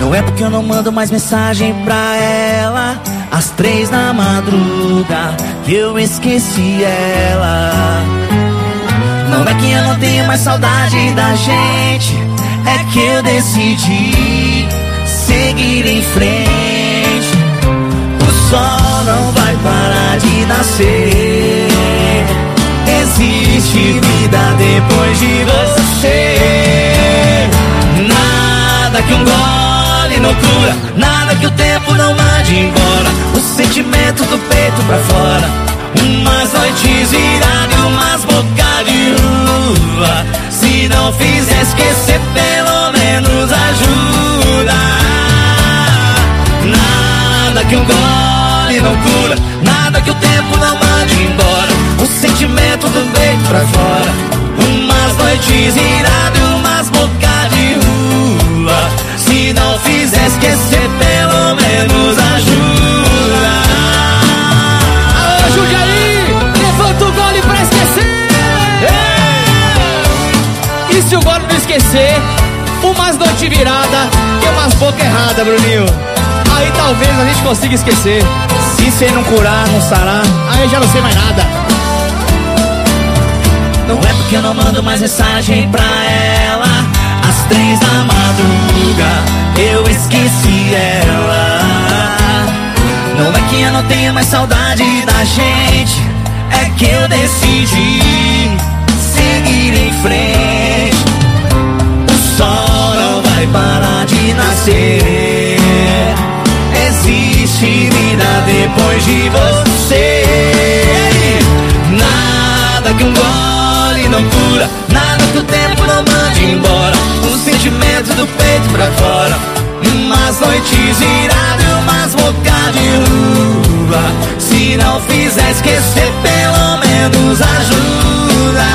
Não é porque eu não mando mais mensagem pra ela às 3 da madruga que eu esqueci ela. Não é que eu não tenho mais saudade da gente, é que eu decidi seguir em frente. O sol não vai parar de nascer. Existe vida depois de você. Nada que um gole não cura, nada que o tempo não mande embora. O sentimento do peito pra fora, umas noites viradas e umas bocas de lua. Se não fizer esquecer, pelo menos ajuda. Nada que um gole não cura, nada que o tempo não mande embora. O sentimento do peito pra fora, umas noites viradas e umas bocas de lua. Se não fizer esquecer, pelo menos ajuda. Ajude aí, levanta o gole pra esquecer. E se o gole não esquecer, umas noites viradas e umas bocas erradas, Bruninho. Aí talvez a gente consiga esquecer. Se cê não curar, não sarar, aí já não sei mais nada. não é porque eu não mando mais mensagem pra ela às 3 da madruga eu esqueci ela. Não é que eu não tenho mais saudade da gente, é que eu decidi seguir em frente. O sol não vai parar de nascer. Existe vida depois de você. Nada que um gole não cura, nada que o tempo não mande embora. O sentimento do peito pra fora, umas noites viradas e umas bocas de lua. Se não fizer esquecer, pelo menos ajuda.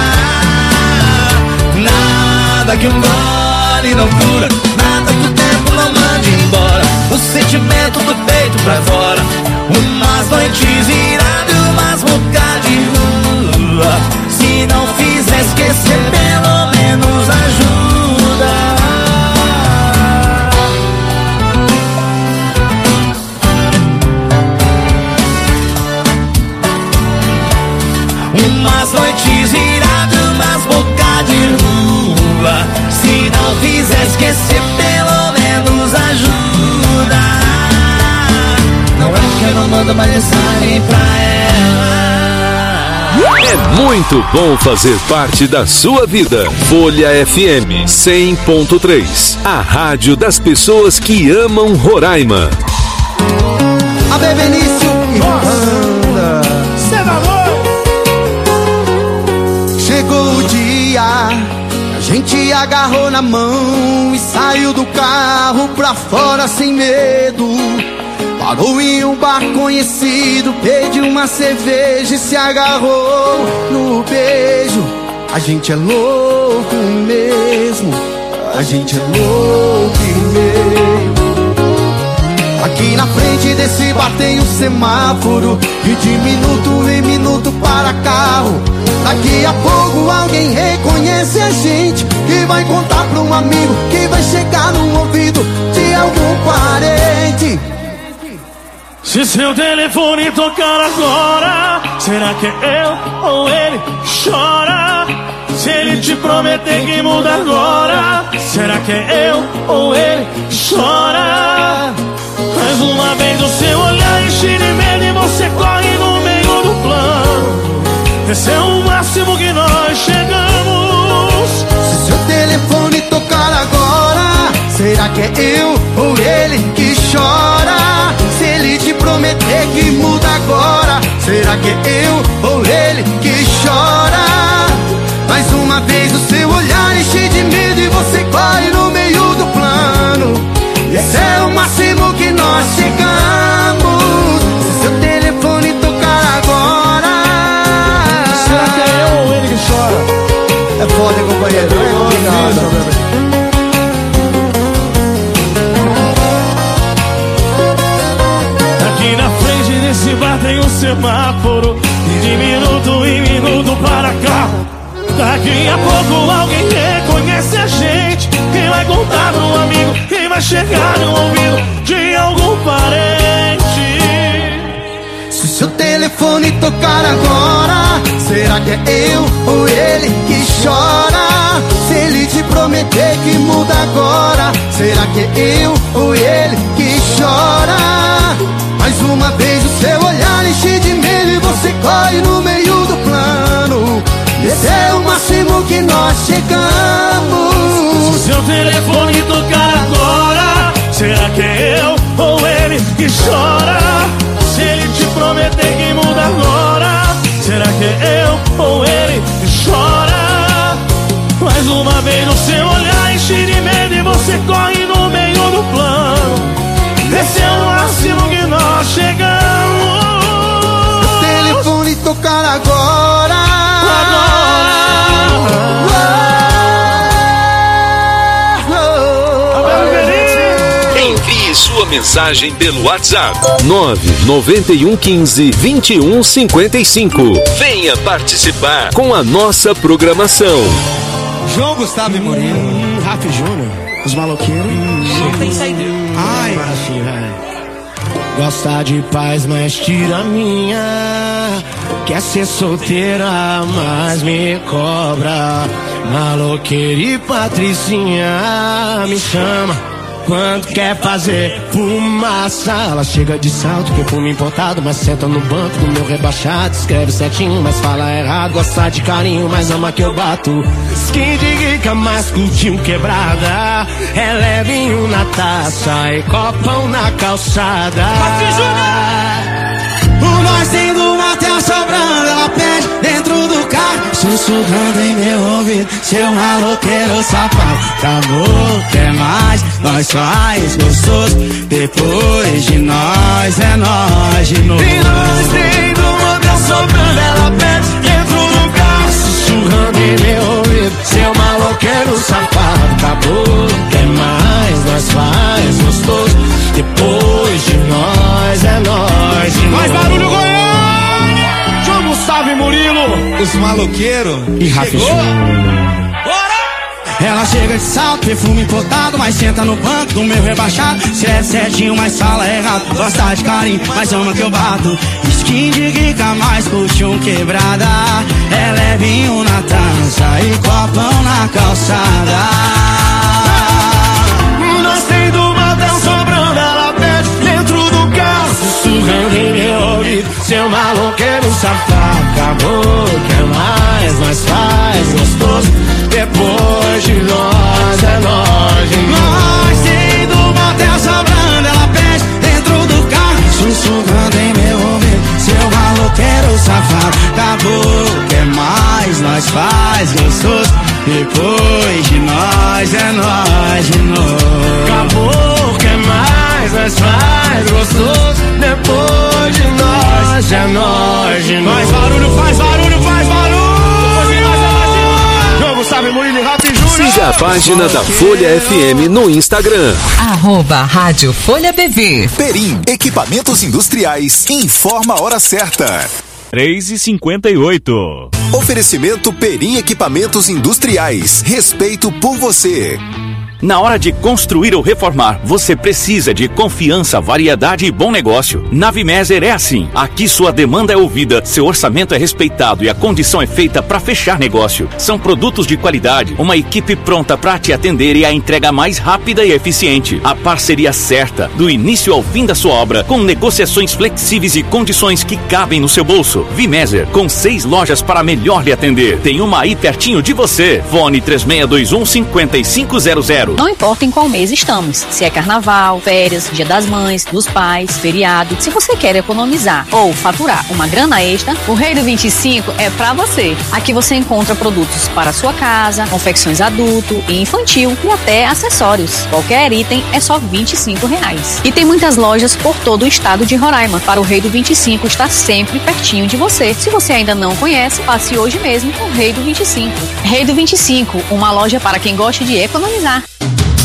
Nada que um gole não cura, nada que o tempo não mande embora. O sentimento do peito pra fora, umas noites viradas e umas bocas de lua. Se não fizer esquecer, pelo menos ajuda. Umas noites viradas, umas bocas de lua. Se não fizer esquecer, pelo menos ajuda. Não é que eu não mando mais mensagem pra ela. É muito bom fazer parte da sua vida. Folha FM 100.3, a rádio das pessoas que amam Roraima. A Bebenício e Wanda. Chegou o dia, a gente agarrou na mão e saiu do carro pra fora sem medo. Parou em um bar conhecido, pediu uma cerveja e se agarrou no beijo. A gente é louco mesmo, a gente é louco mesmo. Aqui na frente desse bar tem um semáforo e de minuto em minuto para carro. Daqui a pouco alguém reconhece a gente e vai contar pra um amigo, que vai chegar no ouvido de algum parente. Se seu telefone tocar agora, será que é eu ou ele chora? Se ele te prometer que muda agora, será que é eu ou ele chora? Mais uma vez o seu olhar enche de medo e você corre no meio do plano. Esse é o máximo que nós chegamos. Se seu telefone tocar agora, será que é eu ou ele que chora? Se ele te prometer que muda agora, será que é eu ou ele que chora? Mais uma vez o seu olhar enche de medo e você corre no meio do plano. Esse é o máximo que nós chegamos. Se seu telefone tocar agora, será que é eu ou ele que chora? é foda, hein, companheiro? Aqui na frente desse bar tem um semáforo e de minuto em minuto para carro. Daqui a pouco alguém reconhece a gente, quem vai contar pro amigo, quem vai chegar no ouvido de algum parente. Se seu telefone tocar agora, será que é eu ou ele que chora? Se ele te prometer que muda agora, será que é eu ou ele que chora? Mais uma vez o seu olhar enche de medo e você corre no meio do plano. Esse é o máximo que nós chegamos. Se seu telefone tocar agora, será que é eu ou ele que chora? Se ele te prometer que muda agora, será que é eu ou ele que chora? Mais uma vez o seu olhar enche de medo e você corre no meio do plano. Esse é o máximo que nós chegamos. Se o telefone tocar agora, Envie sua mensagem pelo WhatsApp 99115-2155. Venha participar com a nossa programação. João Gustavo e Murilo, Rafa Júnior, os maloqueiros. Ai, assim, gosta de paz, mas tira a minha. Quer ser solteira, mas me cobra. Maloqueira e Patricinha me chama quando quer fazer fumaça. Ela chega de salto, perfume importado, mas senta no banco do meu rebaixado. Escreve certinho, mas fala errado. Gosta de carinho, mas ama que eu bato. Skin de rica, mas curtinho quebrada. É levinho na taça e copão na calçada. O nós tem do motel sobrando, ela pede dentro do carro, sussurrando em meu ouvido, seu maloqueiro safado. Acabou, quer mais, nós faz gostoso, depois de nós é nós de novo. E nós tem do motel sobrando, ela pede dentro do carro, sussurrando em meu ouvido, seu maloqueiro safado. Acabou, quer mais, nós faz gostoso, depois de nós é nós de novo. Mais barulho, Goiânia! João Gustavo e Murilo, Os maloqueiros E Rafa Júnior. Ela chega de salto, perfume importado, mas senta no banco do meu rebaixado. Escreve certinho, mas fala errado. Gosta de carinho, mas ama que eu bato. Skin de rica, mas puxão quebrada. É levinho na trança e copão na calçada. Nós tem do motel sobrando, ela pede dentro do carro, sussurrando em meu ouvido, seu maloqueiro safado. Acabou, quer mais, mas faz gostoso, depois de nós é nós de novo. Nós tem do motel sobrando, ela pede dentro do carro, sussurrando em meu ouvido, seu maloqueiro safado. Acabou, quer mais, nós faz gostoso, depois de nós é nós de novo. Acabou, quer mais, nós faz gostoso, depois de nós é nós de novo. faz barulho, faz barulho, faz barulho! João Gustavo e Murilo e Rafa Júnior. Siga a página da Folha FM no Instagram. @Rádio Folha BV. Perim Equipamentos Industriais informa a hora certa. 3h58. Oferecimento Perim Equipamentos Industriais. Respeito por você. Na hora de construir ou reformar, você precisa de confiança, variedade e bom negócio. Na Vimeser é assim. Aqui sua demanda é ouvida, seu orçamento é respeitado e a condição é feita para fechar negócio. São produtos de qualidade, uma equipe pronta para te atender e a entrega mais rápida e eficiente. A parceria certa, do início ao fim da sua obra, com negociações flexíveis e condições que cabem no seu bolso. Vimeser, com 6 lojas para melhor lhe atender. Tem uma aí pertinho de você. Fone 3621-5500. Não importa em qual mês estamos, se é carnaval, férias, dia das mães, dos pais, feriado. Se você quer economizar ou faturar uma grana extra, o Rei do 25 é pra você. Aqui você encontra produtos para sua casa, confecções adulto e infantil e até acessórios. Qualquer item é só R$25. E tem muitas lojas por todo o estado de Roraima. Para o Rei do 25 estar sempre pertinho de você. Se você ainda não conhece, passe hoje mesmo com o Rei do 25. Rei do 25, uma loja para quem gosta de economizar.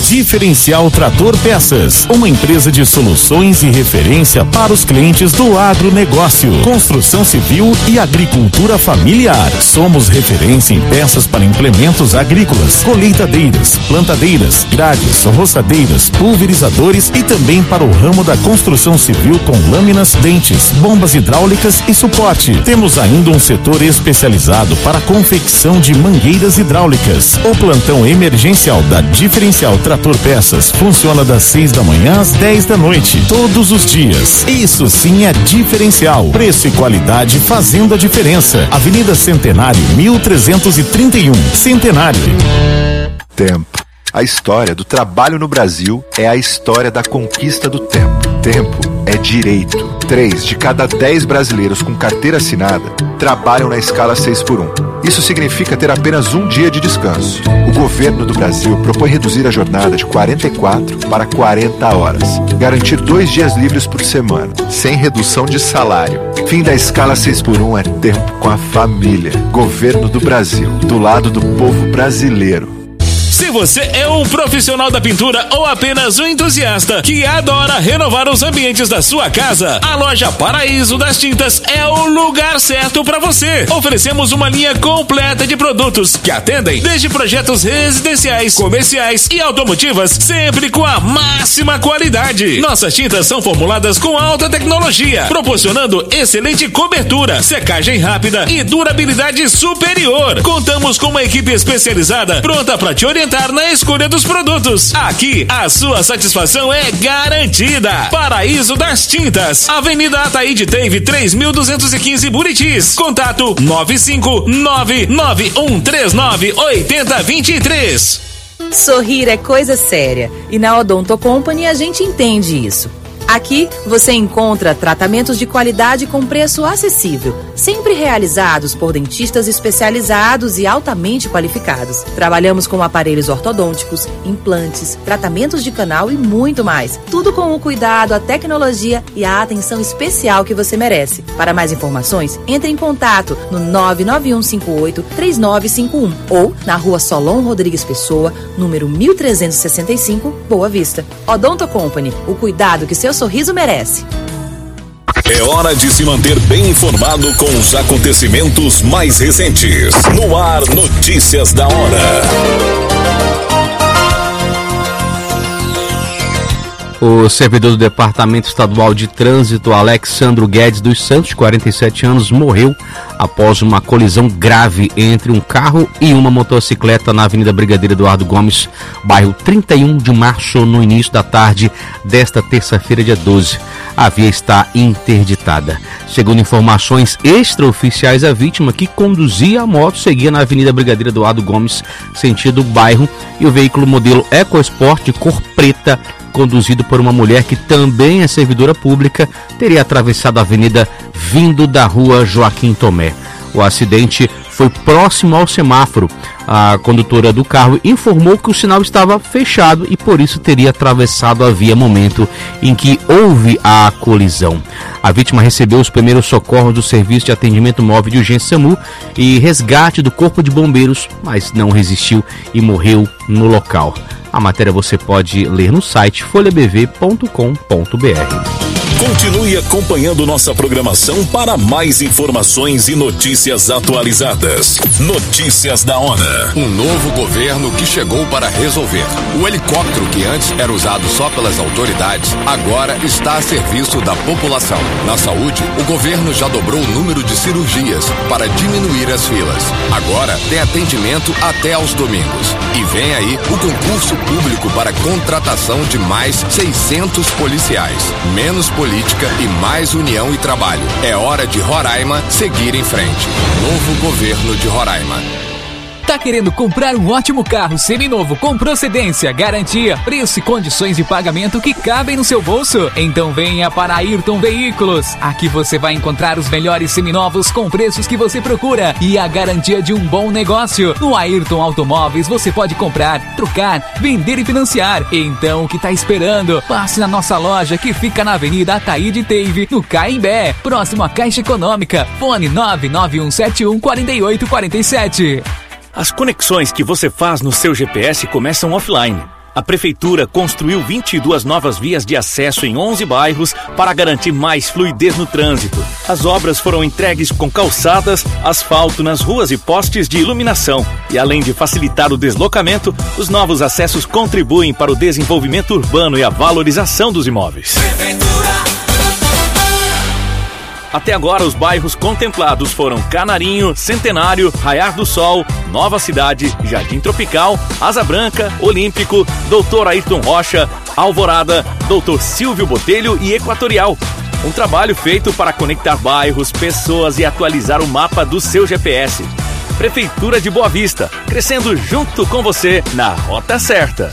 Diferencial Trator Peças, uma empresa de soluções e referência para os clientes do agronegócio, construção civil e agricultura familiar. Somos referência em peças para implementos agrícolas, colheitadeiras, plantadeiras, grades, roçadeiras, pulverizadores e também para o ramo da construção civil com lâminas, dentes, bombas hidráulicas e suporte. Temos ainda um setor especializado para a confecção de mangueiras hidráulicas. O plantão emergencial da Diferencial Trator Peças funciona das 6 da manhã às 10 da noite, todos os dias. Isso sim é diferencial. Preço e qualidade fazendo a diferença. Avenida Centenário, 1331, Centenário. Tempo. A história do trabalho no Brasil é a história da conquista do tempo. Tempo é direito. 3 de cada 10 brasileiros com carteira assinada trabalham na escala 6x1. Isso significa ter apenas um dia de descanso. O governo do Brasil propõe reduzir a jornada de 44 para 40 horas. Garantir 2 dias livres por semana, sem redução de salário. Fim da escala 6x1 é tempo com a família. Governo do Brasil, do lado do povo brasileiro. Se você é um profissional da pintura ou apenas um entusiasta que adora renovar os ambientes da sua casa, a loja Paraíso das Tintas é o lugar certo para você. Oferecemos uma linha completa de produtos que atendem desde projetos residenciais, comerciais e automotivas, sempre com a máxima qualidade. Nossas tintas são formuladas com alta tecnologia, proporcionando excelente cobertura, secagem rápida e durabilidade superior. Contamos com uma equipe especializada pronta para te orientar na escolha dos produtos. Aqui, a sua satisfação é garantida. Paraíso das Tintas, Avenida Ataíde Teve 3215 Buritis. Contato 95991398023. Sorrir é coisa séria e na Odonto Company a gente entende isso. Aqui você encontra tratamentos de qualidade com preço acessível, sempre realizados por dentistas especializados e altamente qualificados. Trabalhamos com aparelhos ortodônticos, implantes, tratamentos de canal e muito mais. Tudo com o cuidado, a tecnologia e a atenção especial que você merece. Para mais informações, entre em contato no 99158-3951 ou na Rua Solon Rodrigues Pessoa, número 1365, Boa Vista. Odonto Company, o cuidado que seu sorriso merece. É hora de se manter bem informado com os acontecimentos mais recentes. No ar, Notícias da Hora. O servidor do Departamento Estadual de Trânsito, Alexandro Guedes dos Santos, de 47 anos, morreu após uma colisão grave entre um carro e uma motocicleta na Avenida Brigadeiro Eduardo Gomes, bairro 31 de março, no início da tarde desta terça-feira, dia 12. A via está interditada. Segundo informações extraoficiais, a vítima que conduzia a moto seguia na Avenida Brigadeiro Eduardo Gomes, sentido bairro, e o veículo modelo EcoSport de cor preta, conduzido por uma mulher que também é servidora pública, teria atravessado a avenida vindo da rua Joaquim Tomé. O acidente foi próximo ao semáforo. A condutora do carro informou que o sinal estava fechado e por isso teria atravessado a via, momento em que houve a colisão. A vítima recebeu os primeiros socorros do Serviço de Atendimento Móvel de Urgência SAMU e resgate do Corpo de Bombeiros, mas não resistiu e morreu no local. A matéria você pode ler no site folhabv.com.br. Continue acompanhando nossa programação para mais informações e notícias atualizadas. Notícias da Hora. Um novo governo que chegou para resolver. O helicóptero, que antes era usado só pelas autoridades, agora está a serviço da população. Na saúde, o governo já dobrou o número de cirurgias para diminuir as filas. Agora tem atendimento até aos domingos. E vem aí o concurso público para contratação de mais 600 policiais. Menos política e mais união e trabalho. É hora de Roraima seguir em frente. Novo governo de Roraima. Tá querendo comprar um ótimo carro seminovo com procedência, garantia, preço e condições de pagamento que cabem no seu bolso? Então venha para a Ayrton Veículos. Aqui você vai encontrar os melhores seminovos com preços que você procura e a garantia de um bom negócio. No Ayrton Automóveis você pode comprar, trocar, vender e financiar. Então o que tá esperando? Passe na nossa loja que fica na Avenida Ataíde Teve, no Caimbé, próximo à Caixa Econômica. Fone 991714847. As conexões que você faz no seu GPS começam offline. A Prefeitura construiu 22 novas vias de acesso em 11 bairros para garantir mais fluidez no trânsito. As obras foram entregues com calçadas, asfalto nas ruas e postes de iluminação. E além de facilitar o deslocamento, os novos acessos contribuem para o desenvolvimento urbano e a valorização dos imóveis. Até agora, os bairros contemplados foram Canarinho, Centenário, Raiar do Sol, Nova Cidade, Jardim Tropical, Asa Branca, Olímpico, Doutor Ayrton Rocha, Alvorada, Doutor Silvio Botelho e Equatorial. Um trabalho feito para conectar bairros, pessoas e atualizar o mapa do seu GPS. Prefeitura de Boa Vista, crescendo junto com você na rota certa.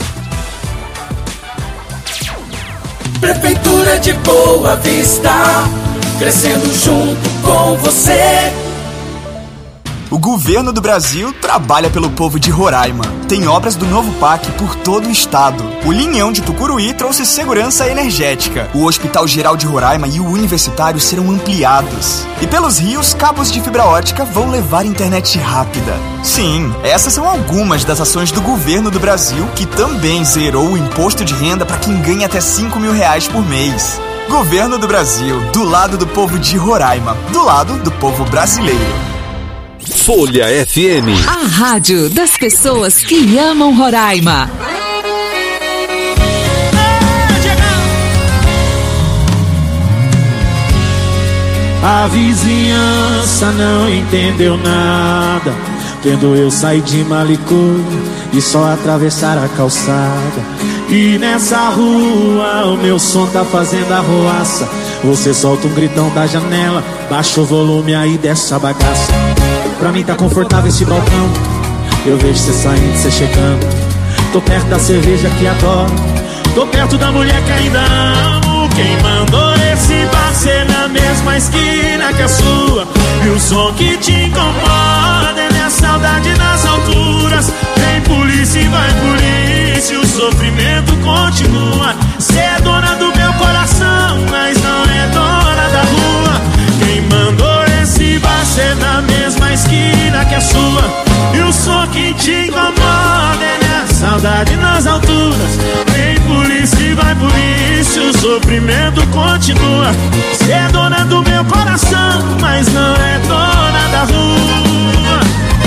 Prefeitura de Boa Vista, crescendo junto com você. O governo do Brasil trabalha pelo povo de Roraima. Tem obras do novo PAC por todo o estado. O Linhão de Tucuruí trouxe segurança energética. O Hospital Geral de Roraima e o Universitário serão ampliados. E pelos rios, cabos de fibra ótica vão levar internet rápida. Sim, essas são algumas das ações do governo do Brasil, que também zerou o imposto de renda para quem ganha até R$5.000 por mês. Governo do Brasil, do lado do povo de Roraima, do lado do povo brasileiro. Folha FM. A rádio das pessoas que amam Roraima. A vizinhança não entendeu nada, vendo eu sair de Malicô e só atravessar a calçada. E nessa rua o meu som tá fazendo arruaça. Você solta um gritão da janela, baixa o volume aí dessa bagaça. Pra mim tá confortável esse balcão, eu vejo cê saindo, cê chegando. Tô perto da cerveja que adoro, tô perto da mulher que ainda amo. Quem mandou esse bar ser na mesma esquina que a sua? E o som que te incomoda é minha saudade nas alturas. Vem polícia e vai polícia, o sofrimento continua. Cê é dona do meu coração, mas não é dona da rua. Quem mandou esse bar ser na mesma esquina que a sua? E o som que te incomoda é minha saudade nas alturas. Vem polícia e vai polícia, o sofrimento continua. Cê é dona do meu coração, mas não é dona da rua.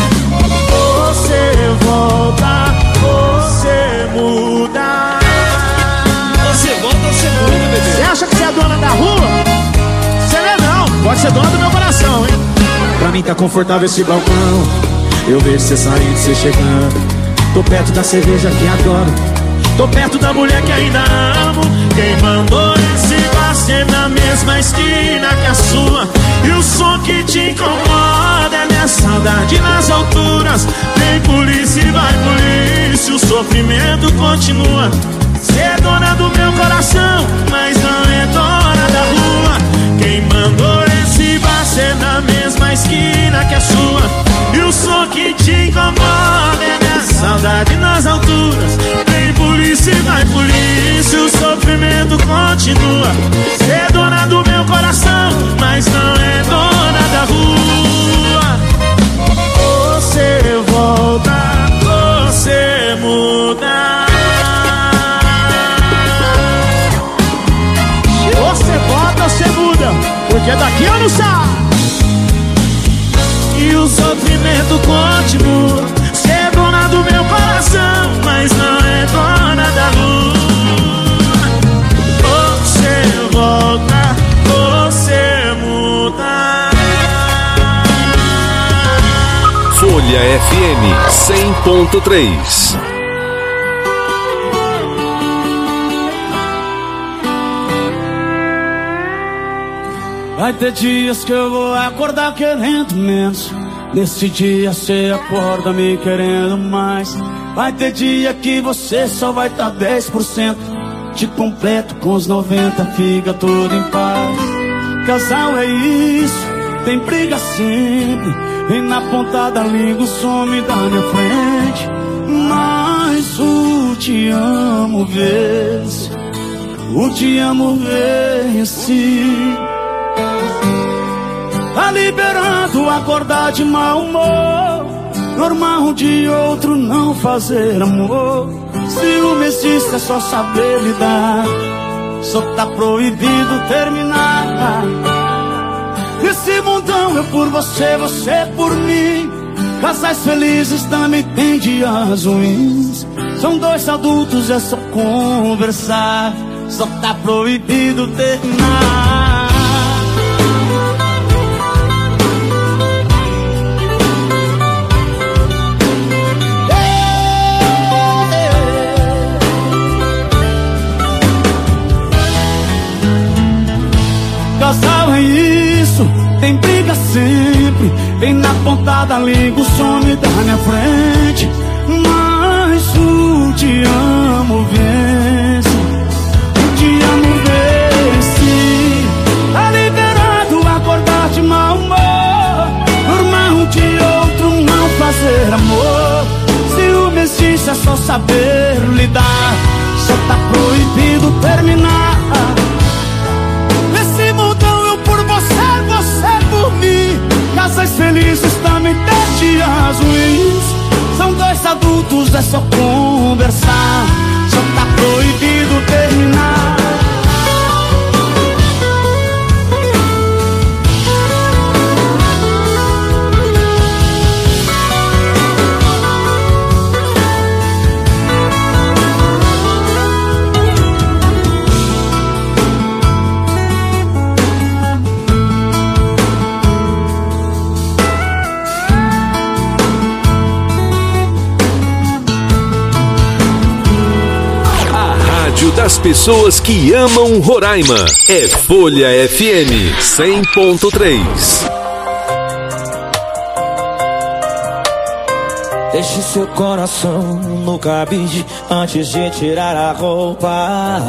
Você volta, você muda. Você volta ou você muda, bebê? Você acha que você é dona da rua? Você não é não, pode ser dona do meu coração, hein? Pra mim tá confortável esse balcão, eu vejo cê saindo, cê chegando. Tô perto da cerveja que adoro, tô perto da mulher que ainda amo. Quem mandou esse bar ser na mesma esquina que a sua? E o som que te incomoda é minha saudade nas alturas. Vem polícia e vai polícia, o sofrimento continua. Cê é dona do meu coração, mas não é dona da rua. Quem mandou esse bar ser na mesma esquina que a sua? E o som que te incomoda é minha saudade nas alturas. Vem polícia e vai polícia, o sofrimento continua. Cê é dona do meu coração, mas não é dona da rua. Você volta, você muda. Você volta, você muda, porque daqui eu não saio. E o sofrimento continua. Cê é dona do meu coração, mas não é dona da rua. Você volta, você muda. Folha FM 100.3. Vai ter dias que eu vou acordar querendo menos. Nesse dia cê acorda me querendo mais. Vai ter dia que você só vai tá 10%. Te completo com os 90, fica tudo em paz. Casal é isso, tem briga sempre. Vem na ponta da língua, some da minha frente. Mas o te amo vence, o te amo vence. Tá liberando acordar de mau humor, normal de outro não fazer amor. Ciúmes disso é só saber lidar. Só tá proibido terminar. Esse mundão eu por você, você por mim. Casais felizes também tem dias ruins. São dois adultos, é só conversar. Só tá proibido terminar. Casal é isso, tem briga sempre. Vem na ponta da língua, o some da minha frente. Mas o te amo vence. O te amo vence. Tá liberado acordar de mau humor. Por um de outro não fazer amor. Ciúmes disso é só saber lidar. Só tá proibido terminar. Casais felizes também tem dias ruins. São dois adultos, é só conversar. Só tá proibido terminar. Das pessoas que amam Roraima. É Folha FM 100.3. Deixe seu coração no cabide antes de tirar a roupa.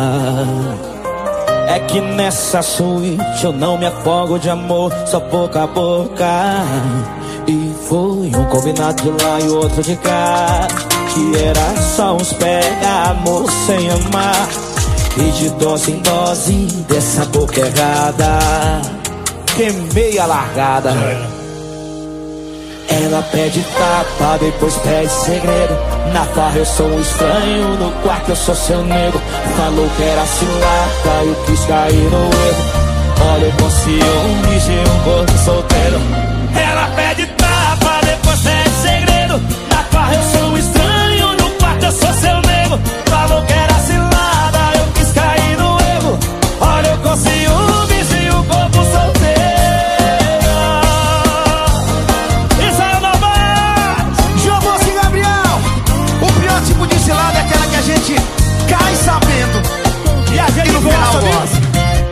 É que nessa suíte eu não me afogo de amor, só boca a boca. E foi um combinado de lá e outro de cá, que era só uns pega, amor sem amar. E de dose em dose dessa boca errada, queimei a largada. Ela pede tapa, depois pede segredo. Na farra eu sou um estranho, no quarto eu sou seu nego. Falou que era cilada, eu quis cair no erro. Olha eu com ciúmes de um corpo solteiro. Ela pede tapa, depois pede segredo. Na farra eu sou um estranho, no quarto eu sou seu nego. Falou que era cilada, eu quis cair no erro. Olha eu com ciúmes de um corpo solteiro. Tipo de cilada é aquela que a gente cai sabendo e a gente não gosta mesmo.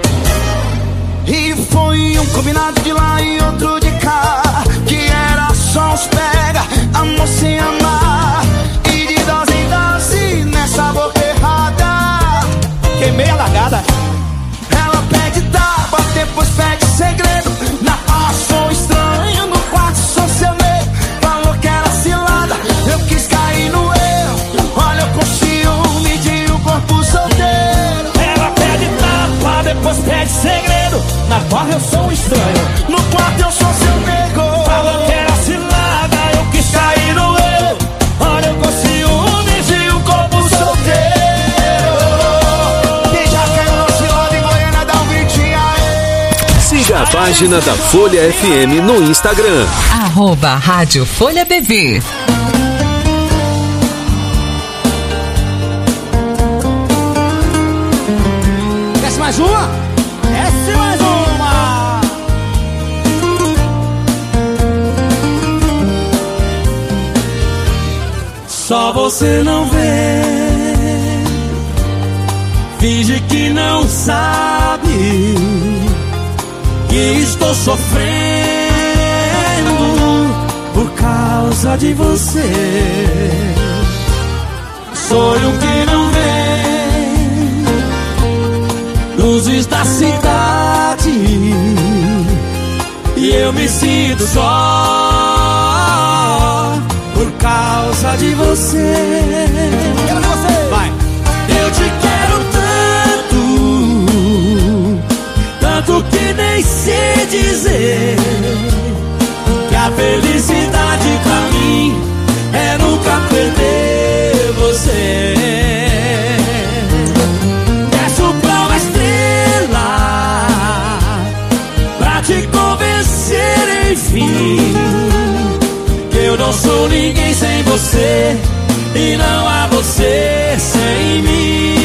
E foi um combinado de lá e outro de cá, que era só uns pega, amor sem amar. E de dose em dose nessa boca errada, queimei a largada. Ela pede tapa, depois pede segredo. Na farra sou estranho, no quarto sou seu medo. Falou que era cilada, eu quis cair no erro. Olha eu com ciúme de um corpo solteiro. Ela pede tapa, depois pede segredo. Na farra eu sou um estranho, no quarto eu sou seu nego. Falou que era cilada, eu quis cair no erro. Olha eu com ciúme de um corpo solteiro. Quem já caiu no cilada em Goiânia dá um gritinho aí. Siga a página da Folha FM no Instagram. @Rádio Folha BV. Mais uma? Desce mais uma! Só você não vê, finge que não sabe que estou sofrendo por causa de você. Sonho que não vê luzes da cidade e eu me sinto só por causa de você. Quero ver você. Vai. Eu te quero tanto que nem sei dizer que a felicidade pra mim é nunca perder você. sou ninguém sem você, e não há você sem mim.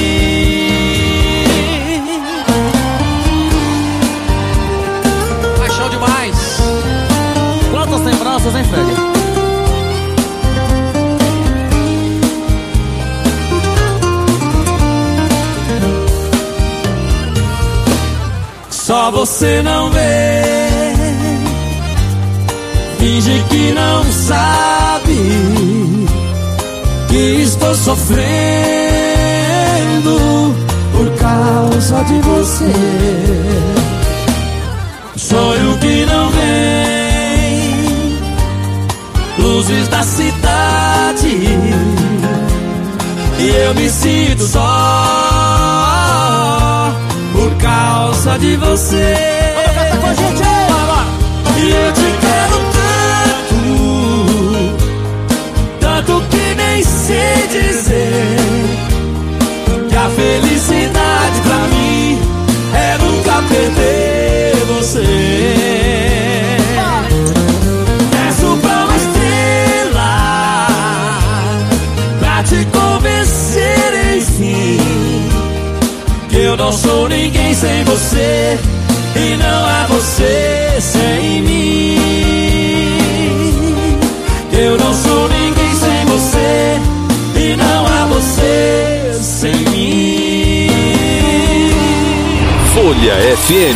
Paixão demais. Quantas lembranças, hein, Fred? Só você não vê, finge que não sabe que estou sofrendo por causa de você. Sonho que não vem, luzes da cidade, e eu me sinto só por causa de você. Canta com a gente aí, agora. E eu te quero tanto que nem sei dizer que a felicidade pra mim é nunca perder você. Peço pra uma estrela pra te convencer, enfim, que eu não sou ninguém sem você, e não há você sem mim. Eu não sou ninguém sem você, e não há você sem mim. Folha FM.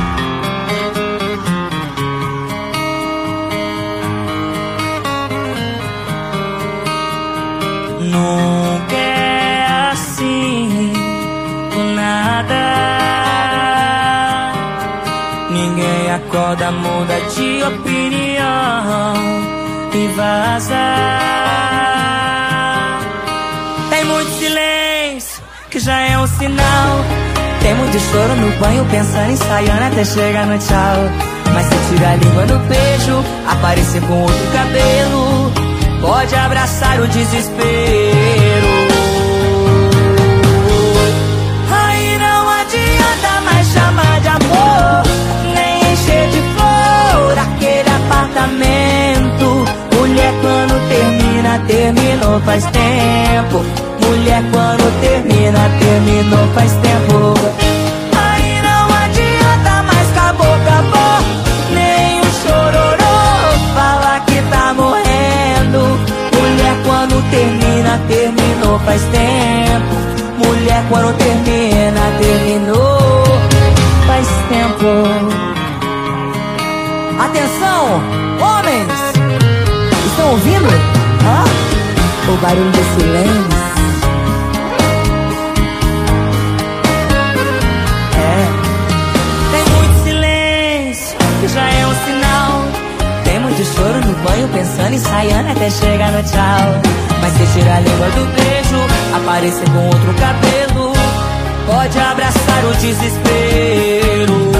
Nunca é assim, do nada. Ninguém acorda, muda de opinião e vaza. Tem muito silêncio, que já é um sinal. Tem muito choro no banho, pensando, ensaiando até chegar no tchau. Mas se tirar a língua no beijo, aparecer com outro cabelo, pode abraçar o desespero. Aí não adianta mais chamar de amor, nem encher de flor aquele apartamento. Mulher, quando termina, terminou faz tempo. Mulher, quando termina, terminou faz tempo. Aí não adianta mais, acabou, acabou. Nem um chororô fala que tá morrendo. Mulher, quando termina, terminou faz tempo. Mulher, quando termina, terminou faz tempo. Atenção, homens! Estão ouvindo? Hã? O barulho do silêncio. Tem muito silêncio, que já é um sinal. Tem muito choro no banho, pensando, ensaiando até chegar no tchau. Mas se tirar a língua do beijo, aparecer com outro cabelo, pode abraçar o desespero.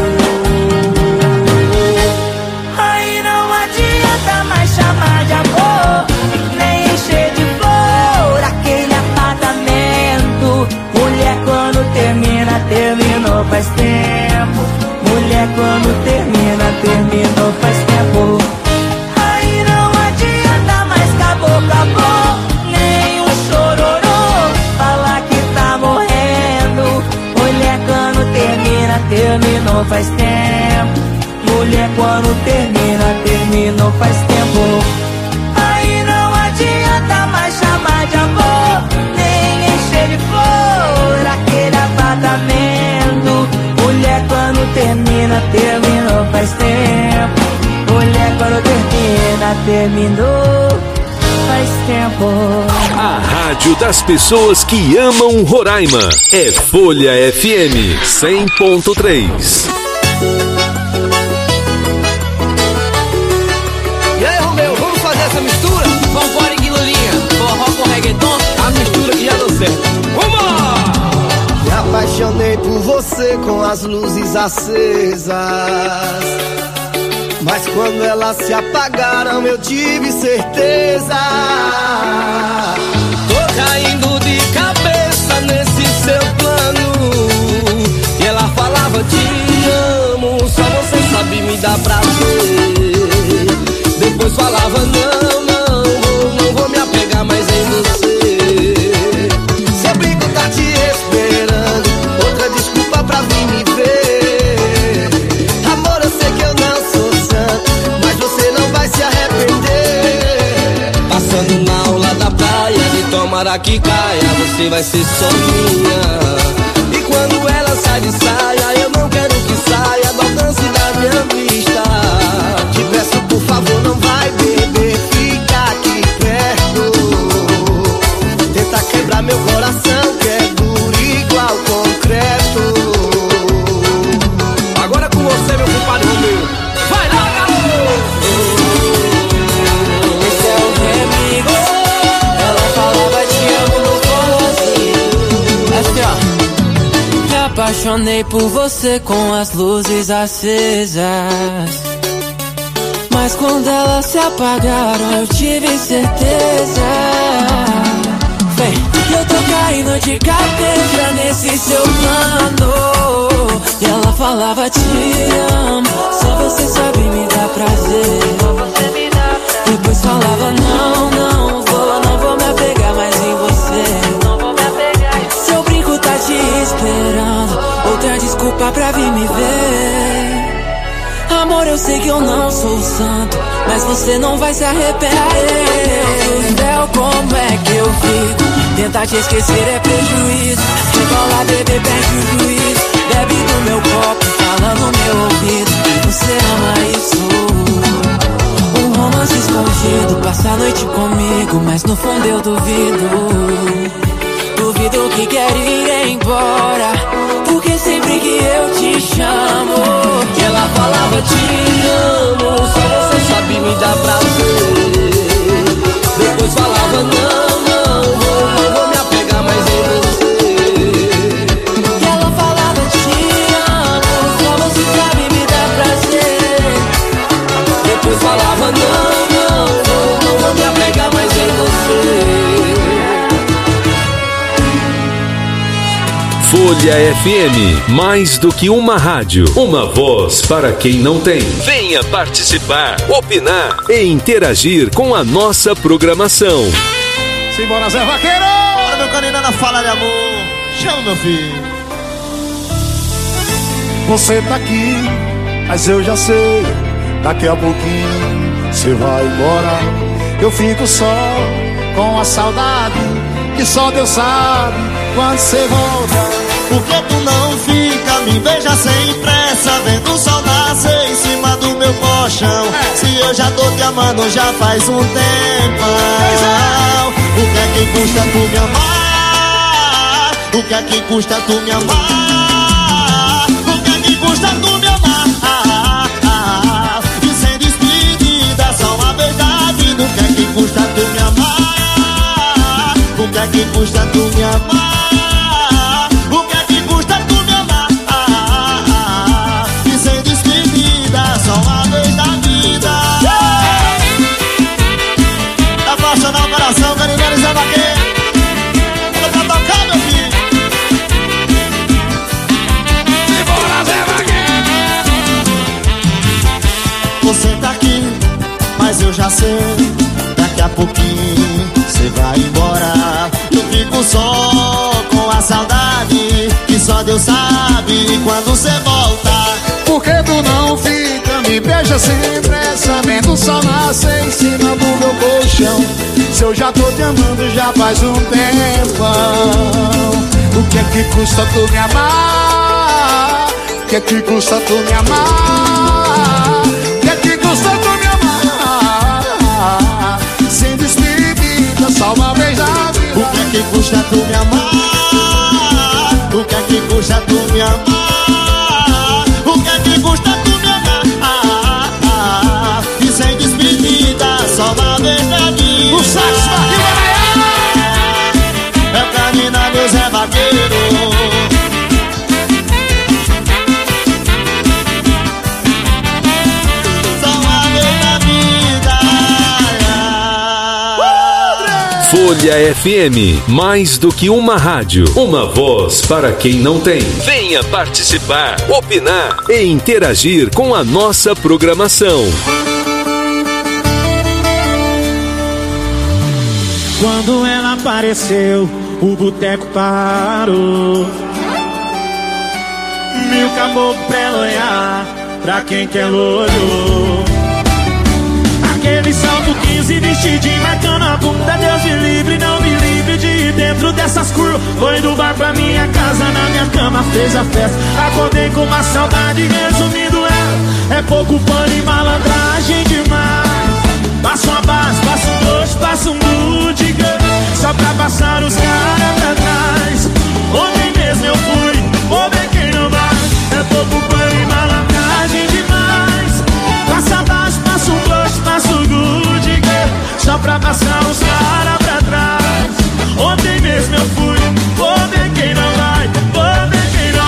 Aí não adianta mais chamar de amor, nem encher de flor aquele apartamento. Mulher, quando termina, terminou faz tempo. Mulher, quando termina, terminou faz tempo. Aí não adianta mais, acabou, acabou. Nem um chororô falar que tá morrendo. Mulher, quando termina, terminou faz tempo. Mulher, quando termina, terminou faz tempo. Aí não adianta mais chamar de amor, nem encher de flor aquele apartamento. Mulher, quando termina, terminou faz tempo. Mulher, quando termina, terminou faz tempo. A rádio das pessoas que amam Roraima é Folha FM 100.3. E aí, Romeu, vamos fazer essa mistura? Vambora, Guilulinha, forró com reggaeton, a mistura que já deu certo. Vamos! Me apaixonei por você com as luzes acesas, mas quando elas se apagaram eu tive certeza. Tô caindo de cabeça nesse seu plano. E ela falava te amo, só você sabe me dar prazer. Depois falava não, não vou tomara que caia, você vai ser só minha. E quando ela sai de saia, eu não quero que saia do alcance da minha vista. Te peço por favor, não vai beber, fica aqui perto. Tenta quebrar meu coração que é duro igual concreto. Agora com você, meu compadre Romeu. Vai lá, garoto! Esse é o remix. Ela falava te amo no forrozinho. Assim, ó. Me apaixonei por você com as luzes acesas, mas quando elas se apagaram eu tive certeza. Vem, eu tô caindo de cabeça nesse seu plano. E ela falava te amo, só você sabe me dar prazer. Depois falava não vou me apegar mais em você. Seu brinco tá te esperando, outra desculpa pra vir me ver. Amor, eu sei que eu não sou santo, mas você não vai se arrepender. Meu Deus do céu, como é que eu fico? Tentar te esquecer é prejuízo. Rebolar, beber, perde o juízo. Bebe do meu copo, fala no meu ouvido. Você ama isso? Um romance escondido, passa a noite comigo, mas no fundo eu duvido. Duvido que quer ir embora, porque sempre que eu te chamo, ela falava te amo, só você sabe me dar prazer. Depois falava não vou me apegar mais em você. E ela falava te amo, só você sabe me dar prazer. Depois falava não vou me apegar mais em você. Folha FM, mais do que uma rádio, uma voz para quem não tem. Venha participar, opinar e interagir com a nossa programação. Simbora, Zé Vaqueiro! Bora, meu caninana, fala de amor. Chama, meu filho. Você tá aqui, mas eu já sei, daqui a pouquinho você vai embora. Eu fico só com a saudade, que só Deus sabe quando você volta. Por que tu não fica, me beija sem pressa, vendo o sol nascer em cima do meu colchão? Se eu já tô te amando já faz um tempo. O que é que custa tu me amar? O que é que custa tu me amar? O que é que custa tu me amar? E sem despedida, só uma vez da vida. O que é que custa tu me amar? O que é que custa tu me amar? Você tá aqui, mas eu já sei, daqui a pouquinho você vai embora. Eu fico só com a saudade, que só Deus sabe quando você volta. Por que tu não fica, me beija sem pressa, vendo o sol nascer em cima do meu colchão? Se eu já tô te amando já faz um tempo. O que é que custa tu me amar? O que é que custa tu me amar? O que é que custa tu me amar? Sem despedida, só uma vez na vida. O que é que custa tu me amar? O que é que custa tu me amar? O que é que custa tu me amar? E sem despedida, só uma vez na vida. O sax é o caminho, meu Zé Vaqueiro. Folha FM, mais do que uma rádio, uma voz para quem não tem. Venha participar, opinar e interagir com a nossa programação. Quando ela apareceu, o boteco parou. Mil caboclo pra ela olhar, pra quem que ela olhou. Aquele salto 15, vestidinho, marcando a bunda. Deus me livre, não me livre de ir dentro dessas curvas. Foi do bar pra minha casa, na minha cama fez a festa. Acordei com uma saudade, resumindo ela é pouco pano e malandragem demais. Passa uma base, passa um doce, passa um good girl, só pra passar os caras pra trás. Ontem mesmo eu fui, vou ver quem não vai. É pouco pano e malandragem demais. Passa a base, passa um doce, passa um good girl, só pra passar os caras pra trás. Ontem mesmo eu fui, vou ver quem não vai. Vou ver quem não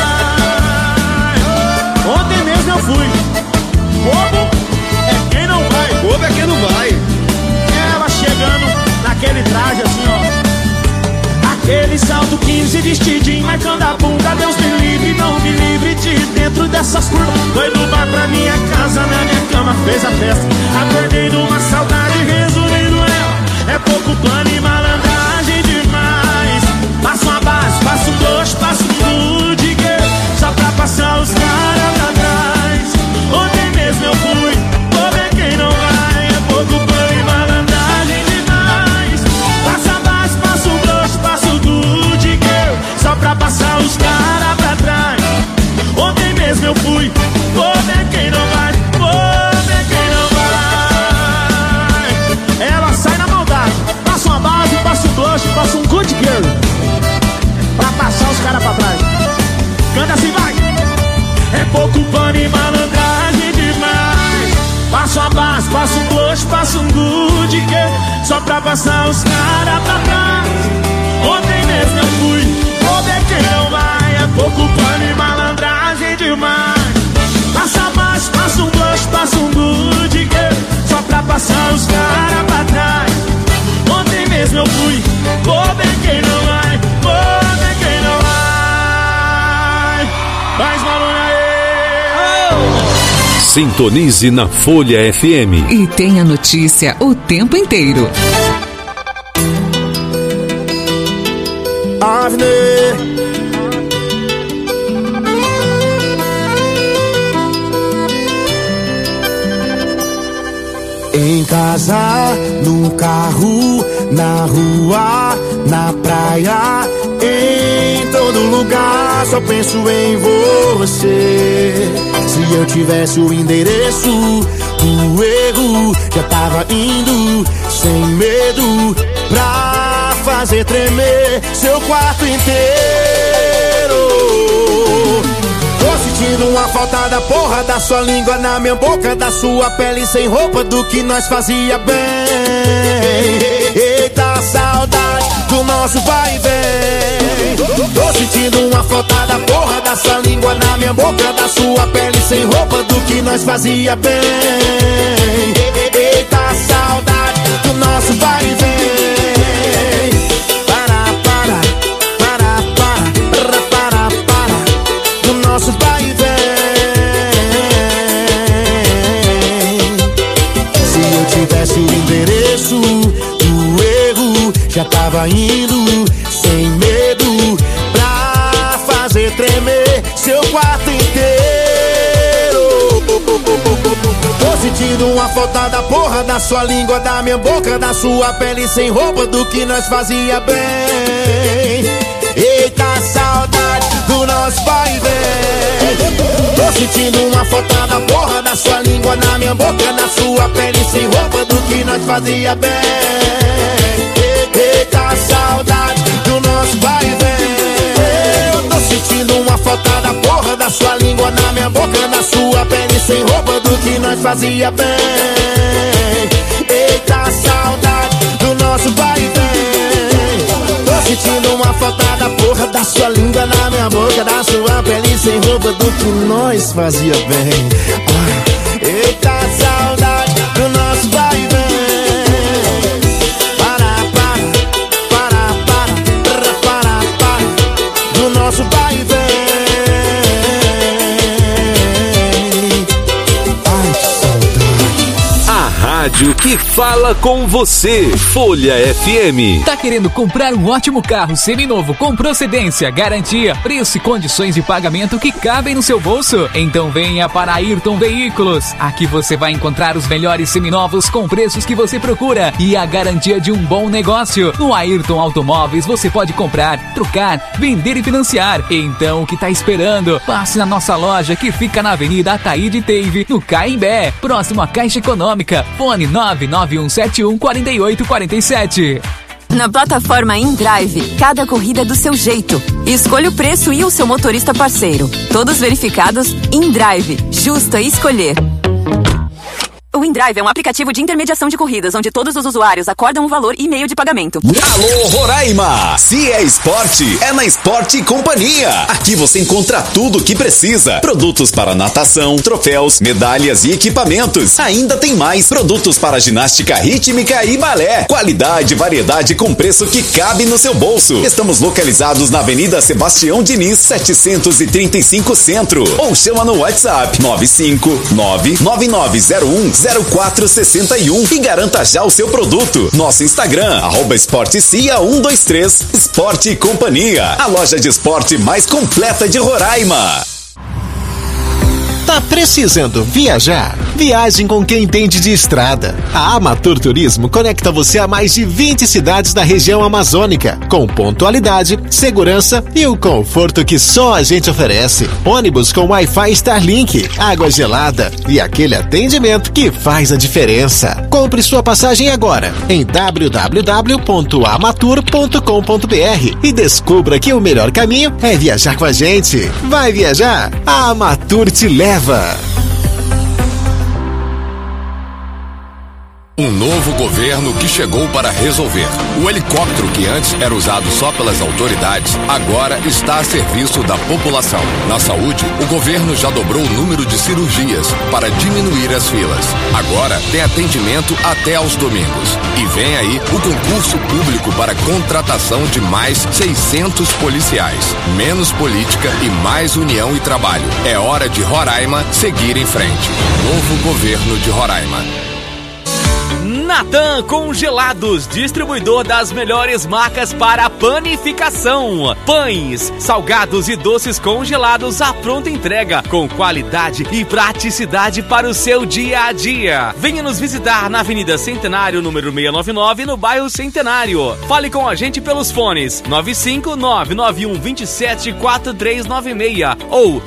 vai. Ontem mesmo eu fui, bobo é quem não vai. Bobo é quem não vai. Ela chegando naquele traje assim, ó, aquele salto 15, vestidinho, marcando a bunda. Deus me livre, não me livre de dentro dessas curvas. Foi do bar pra minha casa, na minha cama fez a festa. Acordei numa saudade, resumindo ela é pouco plano e malandragem demais. Passa uma base, passa um doce, passa um good girl, só pra passar os caras pra trás. Ontem mesmo eu fui, vou ver quem não vai. É pouco plano e malandragem demais. Passa a base, passa um doce, passa o good girl, só pra passar os caras pra trás. Ontem mesmo eu fui, vou ver quem não vai. Vou ver quem não vai. Ela sai na maldade, passa uma base, passa um blush, passa um good girl, pra passar os caras pra trás. Canta assim, vai. É pouco pano e malandragem demais. Passa uma base, passa um blush, passa um good girl, só pra passar os caras pra trás. Ontem mesmo eu fui, vou ver quem não vai. É pouco pano e malandragem demais. Passa a base, passa um blush, passa um good girl, só pra passar os caras pra trás. Ontem mesmo eu fui, vou ver quem não vai. Vou ver quem não vai. Faz barulho aí. Sintonize na Folha FM e tenha notícia o tempo inteiro. Em casa, no carro, na rua, na praia, em todo lugar só penso em você. Se eu tivesse o endereço do erro, já tava indo sem medo pra fazer tremer seu quarto inteiro. Tô sentindo uma falta da porra da sua língua na minha boca, da sua pele sem roupa, do que nós fazia bem. Eita saudade do nosso vai e vem. Tô sentindo uma falta da porra da sua língua na minha boca, da sua pele sem roupa, do que nós fazia bem. Eita saudade do nosso vai e vem. Do nosso vai e vem. Se eu tivesse o endereço do erro, já tava indo sem medo pra fazer tremer seu quarto inteiro. Tô sentindo uma falta da porra da sua língua, da minha boca, da sua pele sem roupa, do que nós fazia bem. Eita saudade do nosso vai e vem. Tô sentindo uma falta da porra da sua língua na minha boca, na sua pele sem roupa, do que nós fazia bem. Eita saudade do nosso vai e vem. Eu tô sentindo uma falta da porra da sua língua na minha boca, na sua pele sem roupa, do que nós fazia bem. Eita saudade do nosso vai e vem. Tô sentindo uma falta da porra da sua língua na minha boca, da sua pele sem roupa, do que nós fazia bem. Eita saudade do nosso vai e vem. Do nosso vai e vem. A rádio que fala com você. Folha FM. Tá querendo comprar um ótimo carro seminovo com procedência, garantia, preço e condições de pagamento que cabem no seu bolso? Então venha para Ayrton Veículos. Aqui você vai encontrar os melhores seminovos com preços que você procura e a garantia de um bom negócio. No Ayrton Automóveis você pode comprar, trocar, vender e financiar. Então o que tá esperando? Passe na nossa loja que fica na Avenida Ataíde Teive, no Caimbé, próximo à Caixa Econômica. Fone 991714847. Na plataforma InDrive, cada corrida é do seu jeito. Escolha o preço e o seu motorista parceiro. Todos verificados. InDrive, justo é escolher. O InDrive é um aplicativo de intermediação de corridas, onde todos os usuários acordam um valor e meio de pagamento. Alô, Roraima! Se é esporte, é na Esporte Companhia. Aqui você encontra tudo o que precisa. Produtos para natação, troféus, medalhas e equipamentos. Ainda tem mais produtos para ginástica rítmica e balé. Qualidade e variedade com preço que cabe no seu bolso. Estamos localizados na Avenida Sebastião Diniz, 735 Centro. Ou chama no WhatsApp 95999010461 e garanta já o seu produto. Nosso Instagram, @esportecia123. Esporte Companhia, a loja de esporte mais completa de Roraima. Tá precisando viajar? Viagem com quem entende de estrada. A Amatur Turismo conecta você a mais de 20 cidades da região amazônica, com pontualidade, segurança e o conforto que só a gente oferece. Ônibus com Wi-Fi Starlink, água gelada e aquele atendimento que faz a diferença. Compre sua passagem agora em www.amatur.com.br e descubra que o melhor caminho é viajar com a gente. Vai viajar? A Amatur te leva. Um novo governo que chegou para resolver. O helicóptero que antes era usado só pelas autoridades, agora está a serviço da população. Na saúde, o governo já dobrou o número de cirurgias para diminuir as filas. Agora tem atendimento até aos domingos. E vem aí o concurso público para contratação de mais 600 policiais. Menos política e mais união e trabalho. É hora de Roraima seguir em frente. Novo governo de Roraima. Natan Congelados, distribuidor das melhores marcas para panificação. Pães, salgados e doces congelados à pronta entrega, com qualidade e praticidade para o seu dia a dia. Venha nos visitar na Avenida Centenário, número 699, no bairro Centenário. Fale com a gente pelos fones 95991274396 ou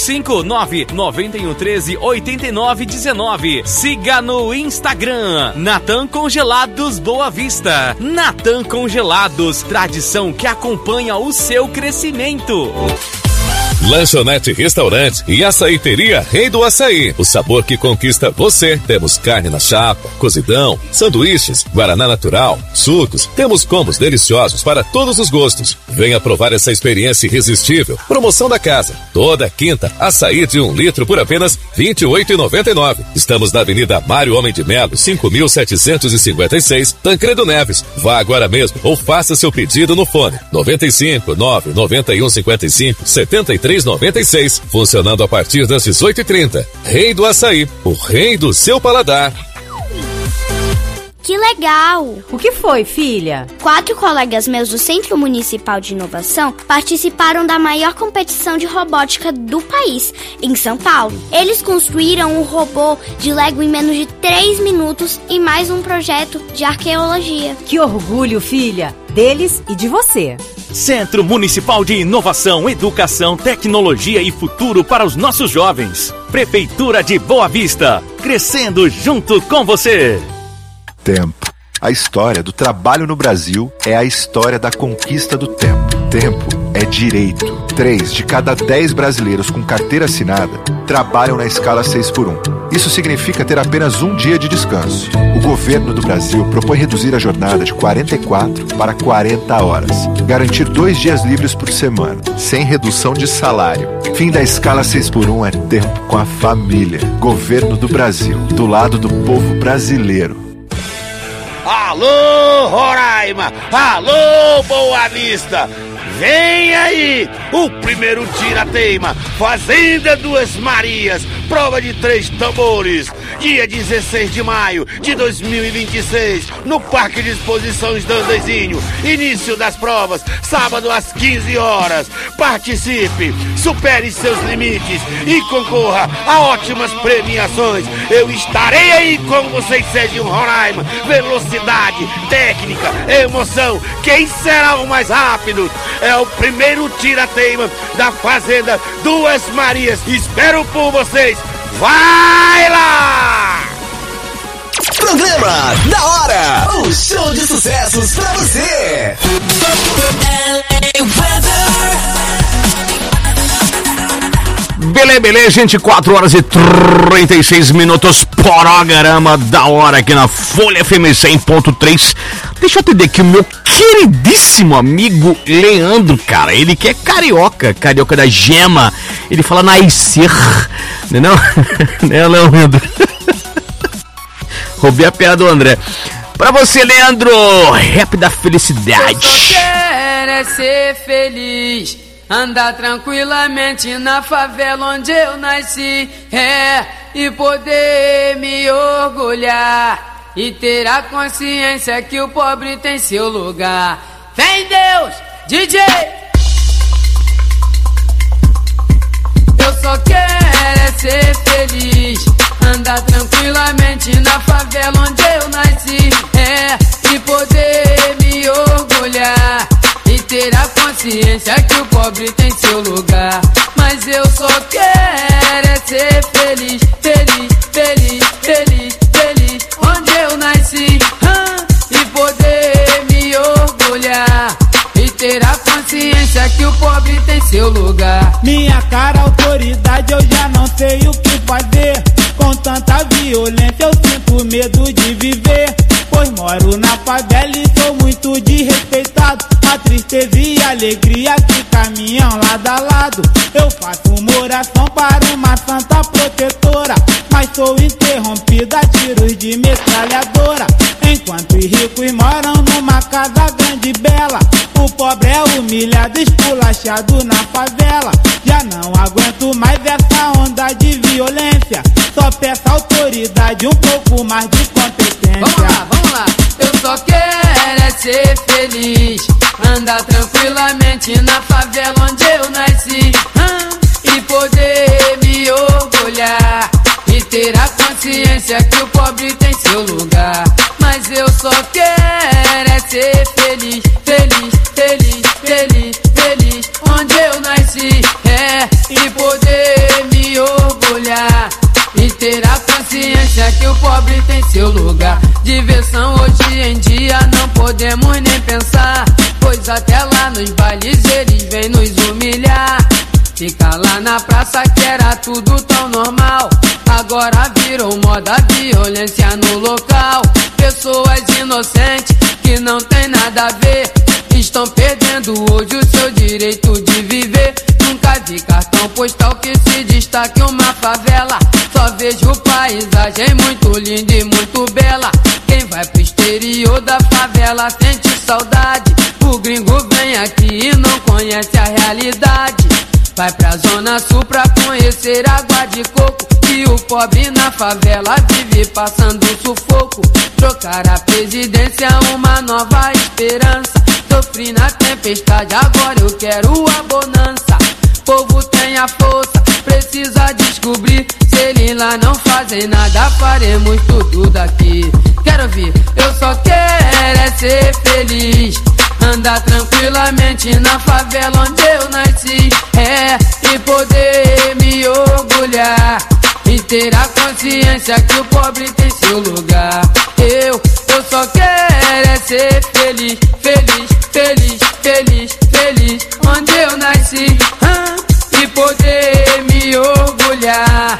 95991138919. Siga no Instagram Natan Congelados Boa Vista. Natan Congelados, tradição que acompanha o seu crescimento. Lanchonete, restaurante e açaiteria Rei do Açaí. O sabor que conquista você. Temos carne na chapa, cozidão, sanduíches, guaraná natural, sucos. Temos combos deliciosos para todos os gostos. Venha provar essa experiência irresistível. Promoção da casa. Toda quinta, açaí de 1 litro por apenas R$ 28,99. Estamos na Avenida Mário Homem de Melo, 5.756, Tancredo Neves. Vá agora mesmo ou faça seu pedido no fone 95 991 55 73 96, funcionando a partir das 18h30. Rei do Açaí, o rei do seu paladar. Que legal! O que foi, filha? 4 colegas meus do Centro Municipal de Inovação participaram da maior competição de robótica do país, em São Paulo. Eles construíram um robô de Lego em menos de 3 minutos e mais um projeto de arqueologia. Que orgulho, filha, deles e de você. Centro Municipal de Inovação, Educação, Tecnologia e Futuro para os nossos jovens. Prefeitura de Boa Vista, crescendo junto com você. Tempo. A história do trabalho no Brasil é a história da conquista do tempo. Tempo é direito. 3 de cada 10 brasileiros com carteira assinada trabalham na escala 6x1. Isso significa ter apenas um dia de descanso. O governo do Brasil propõe reduzir a jornada de 44 para 40 horas. Garantir 2 dias livres por semana, sem redução de salário. Fim da escala 6x1 é tempo com a família. Governo do Brasil, do lado do povo brasileiro. Alô, Roraima! Alô, Boa Vista! Vem aí! O primeiro tira-teima, Fazenda Duas Marias, prova de 3 tambores. Dia 16 de maio de 2026, no Parque de Exposições Dandezinho. Início das provas, sábado às 15 horas. Participe, supere seus limites e concorra a ótimas premiações. Eu estarei aí com vocês, Serginho Roraima. Velocidade, técnica, emoção. Quem será o mais rápido? É o primeiro tira-teima da Fazenda Duas Marias. Espero por vocês. Vai lá! Programa da Hora, um show de sucessos pra você. Beleza, gente, 4 horas e 36 minutos, programa da hora aqui na Folha FM 100.3. Deixa eu atender aqui o meu queridíssimo amigo Leandro, cara. Ele que é carioca da gema. Ele fala nascer, não é, Leandro? Roubei a piada do André. Pra você, Leandro, rap da felicidade. Eu só quero é ser feliz, andar tranquilamente na favela onde eu nasci, e poder me orgulhar e ter a consciência que o pobre tem seu lugar. Vem Deus, DJ! Eu só quero é ser feliz, andar tranquilamente na favela onde eu nasci, e poder me orgulhar e ter a consciência que o pobre tem seu lugar. Mas eu só quero é ser feliz, feliz, feliz, feliz, feliz onde eu nasci, e poder me orgulhar e ter a consciência que o pobre tem seu lugar. Minha cara, autoridade, eu já não sei o que fazer. Com tanta violência eu sinto medo de viver, pois moro na favela e sou muito desrespeitado. A tristeza e a alegria que caminham lado a lado. Eu faço uma oração para uma santa protetora, mas sou interrompida a tiros de metralhadora. Enquanto os ricos moram numa casa grande e bela, o pobre é humilhado, esculachado na favela. Já não aguento mais essa onda de violência, só peço autoridade, um pouco mais de competência. Vamos lá, eu só quero é ser feliz, andar tranquilamente na favela onde eu nasci, e poder me orgulhar e ter a consciência que o pobre tem seu lugar. Mas eu só quero é ser feliz, feliz, feliz, feliz, feliz onde eu nasci, e poder me orgulhar e ter a consciência que o pobre tem seu lugar. Diversão hoje em dia não podemos nem pensar, pois até lá nos bailes eles vêm nos humilhar. Fica lá na praça que era tudo tão normal, agora virou moda violência no local. Pessoas inocentes que não tem nada a ver estão perdendo hoje o seu direito de viver. Nunca vi cartão postal que se destaque uma favela, só vejo paisagem muito linda e muito bela. Quem vai pro exterior da favela sente saudade, o gringo vem aqui e não conhece a realidade. Vai pra zona sul pra conhecer água de coco, e o pobre na favela vive passando sufoco. Trocar a presidência, uma nova esperança. Sofri na tempestade, agora eu quero a bonança. Povo tem a força, precisa descobrir. Se eles lá não fazem nada, faremos tudo daqui. Quero ouvir, eu só quero é ser feliz, andar tranquilamente na favela onde eu nasci, e poder me orgulhar e ter a consciência que o pobre tem seu lugar. Eu só quero é ser feliz, feliz, feliz, feliz, feliz onde eu nasci, e poder me orgulhar.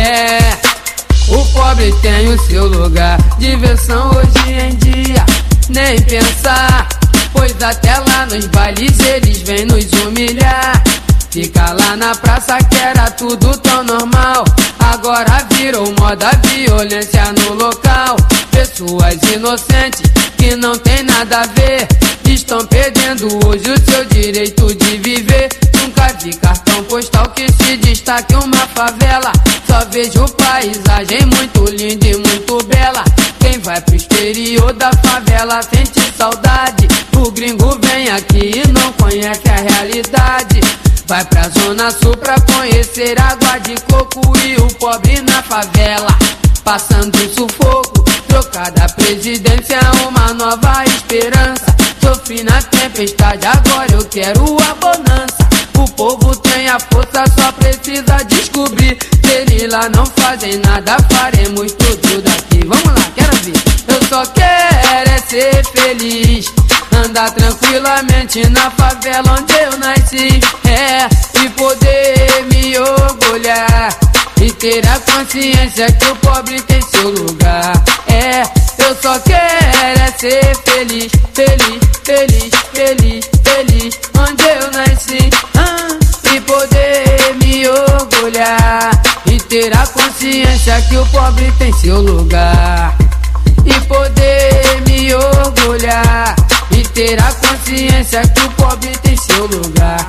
O pobre tem o seu lugar. Diversão hoje em dia, nem pensar, pois até lá nos bailes eles vêm nos humilhar. Fica lá na praça que era tudo tão normal, agora virou moda violência no local. Pessoas inocentes que não tem nada a ver estão perdendo hoje o seu direito de viver. Nunca vi cartão cartão postal que se destaque uma favela. Só vejo paisagem muito linda e muito bela. Quem vai pro exterior da favela sente saudade. O gringo vem aqui e não conhece a realidade. Vai pra Zona Sul pra conhecer água de coco e o pobre na favela passando sufoco. Trocada a presidência, uma nova esperança. Sofri na tempestade, agora eu quero a bonança. O povo tem a força, só precisa descobrir. Se eles lá não fazem nada, faremos tudo daqui. Vamos lá, quero ver. Eu só quero é ser feliz, andar tranquilamente na favela onde eu nasci. E poder me orgulhar e ter a consciência que o pobre tem seu lugar. Eu só quero é ser feliz, feliz, feliz, feliz, feliz onde eu nasci. E poder me orgulhar e ter a consciência que o pobre tem seu lugar. E poder me orgulhar e ter a consciência que o pobre tem seu lugar.